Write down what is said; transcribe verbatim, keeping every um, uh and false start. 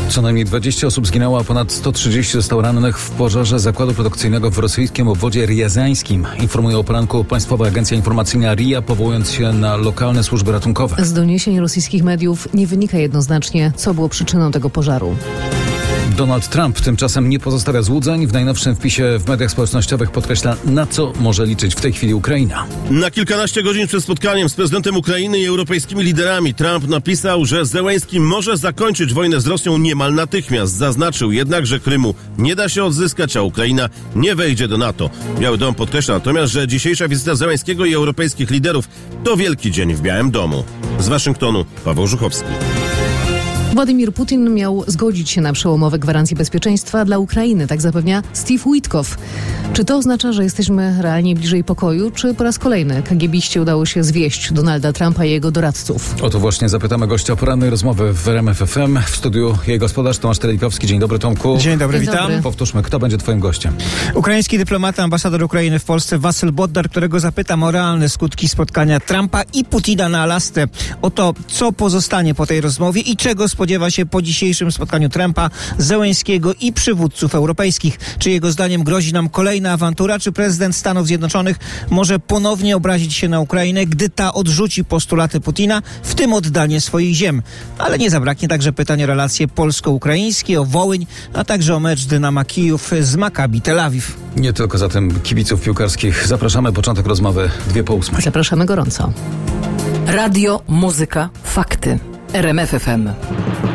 Co najmniej dwadzieścia osób zginęło, a ponad sto trzydzieści zostało rannych w pożarze zakładu produkcyjnego w rosyjskim obwodzie riazańskim. Informuje o poranku Państwowa Agencja Informacyjna R I A, powołując się na lokalne służby ratunkowe. Z doniesień rosyjskich mediów nie wynika jednoznacznie, co było przyczyną tego pożaru. Donald Trump tymczasem nie pozostawia złudzeń. W najnowszym wpisie w mediach społecznościowych podkreśla, na co może liczyć w tej chwili Ukraina. Na kilkanaście godzin przed spotkaniem z prezydentem Ukrainy i europejskimi liderami Trump napisał, że Zełenski może zakończyć wojnę z Rosją niemal natychmiast. Zaznaczył jednak, że Krymu nie da się odzyskać, a Ukraina nie wejdzie do NATO. Biały Dom podkreśla natomiast, że dzisiejsza wizyta Zełenskiego i europejskich liderów to wielki dzień w Białym Domu. Z Waszyngtonu Paweł Żuchowski. Władimir Putin miał zgodzić się na przełomowe gwarancje bezpieczeństwa dla Ukrainy, tak zapewnia Steve Witkow. Czy to oznacza, że jesteśmy realnie bliżej pokoju, czy po raz kolejny kagibiście udało się zwieść Donalda Trumpa i jego doradców? O to właśnie zapytamy gościa porannej rozmowy w R M F F M. W studiu jej gospodarz Tomasz Telikowski. Dzień dobry, Tomku. Dzień dobry, Dzień witam. dobry. Powtórzmy, kto będzie twoim gościem? Ukraiński dyplomata, ambasador Ukrainy w Polsce Wasyl Boddar, którego zapytam o realne skutki spotkania Trumpa i Putina na Alasce. O to, co pozostanie po tej rozmowie i czego spodziewa się po dzisiejszym spotkaniu Trumpa, Zełenskiego i przywódców europejskich. Czy jego zdaniem grozi nam kolejna awantura, czy prezydent Stanów Zjednoczonych może ponownie obrazić się na Ukrainę, gdy ta odrzuci postulaty Putina, w tym oddanie swoich ziem. Ale nie zabraknie także pytań o relacje polsko-ukraińskie, o Wołyń, a także o mecz Dynama Kijów z Maccabi Tel Awiw. Nie tylko zatem kibiców piłkarskich. Zapraszamy, początek rozmowy dwie po ósmej. Zapraszamy gorąco. Radio, muzyka, fakty. R M F F M.